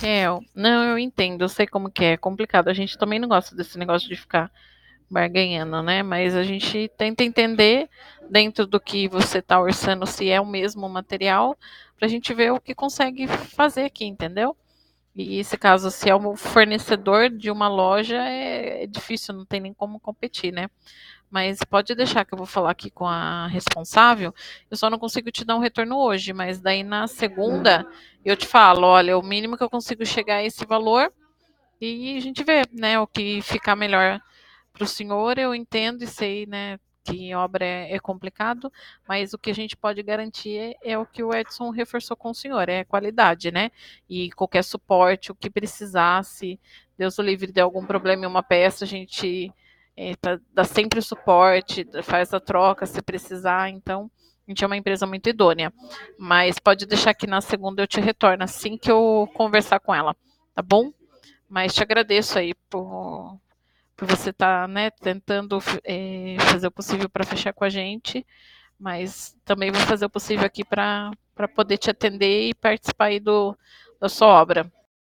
Não, eu entendo, eu sei como que é complicado. A gente também não gosta desse negócio de ficar barganhando, né? Mas a gente tenta entender dentro do que você está orçando se é o mesmo material, para a gente ver o que consegue fazer aqui, entendeu? E esse caso, se é um fornecedor de uma loja, é difícil, não tem nem como competir, né? Mas pode deixar que eu vou falar aqui com a responsável. Eu só não consigo te dar um retorno hoje, mas daí na segunda eu te falo, olha, o mínimo que eu consigo chegar é esse valor e a gente vê, né, o que ficar melhor para o senhor. Eu entendo e sei, né, que obra é complicado, mas o que a gente pode garantir é o que o Edson reforçou com o senhor, é qualidade, né? E qualquer suporte, o que precisasse, Deus o livre de algum problema em uma peça, a gente dá sempre o suporte, faz a troca se precisar, então a gente é uma empresa muito idônea. Mas pode deixar que na segunda eu te retorno assim que eu conversar com ela, tá bom? Mas te agradeço aí por você estar, né, tentando fazer o possível para fechar com a gente, mas também vou fazer o possível aqui para poder te atender e participar aí da sua obra.